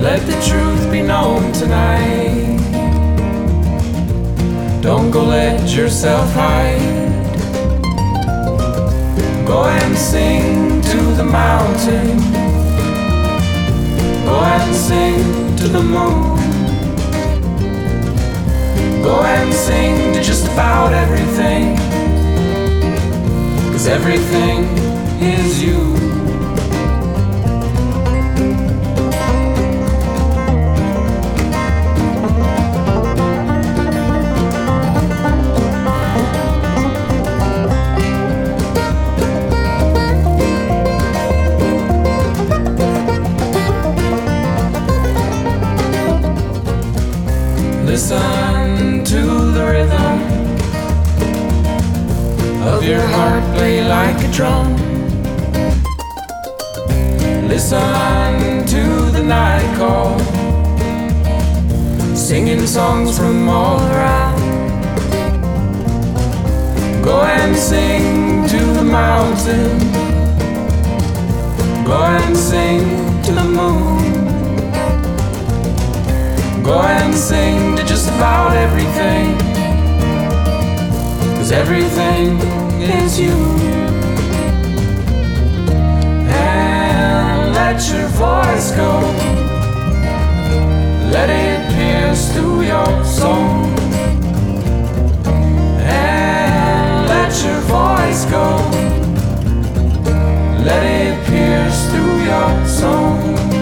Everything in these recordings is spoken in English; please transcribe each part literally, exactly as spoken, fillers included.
Let the truth be known tonight. Don't go let yourself hide. Go and sing to the mountain. Go and sing to the moon. Go and sing to just about everything, 'cause everything is you. Listen to the rhythm of your heart play like a drum. Listen to the night call, singing songs from all around. Go and sing to the mountain. Go and sing to the moon. Go and sing to just about everything, 'cause everything is you. And let your voice go. Let it pierce through your soul. And let your voice go. Let it pierce through your soul.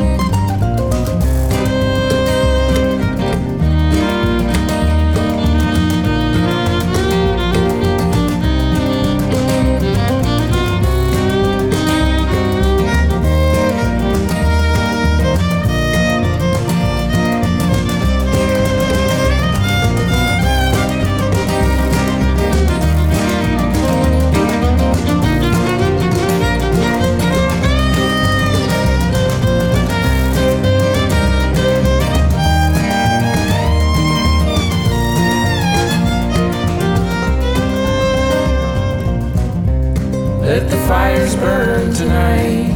Let the fires burn tonight.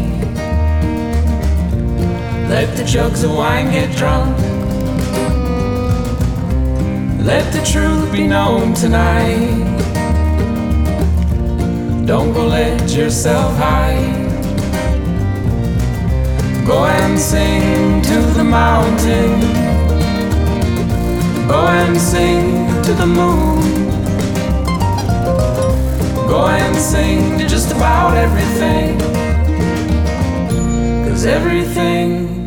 Let the jugs of wine get drunk. Let the truth be known tonight. Don't go let yourself hide. Go and sing to the mountain. Go and sing to the moon. Go and sing to just about everything, 'cause everything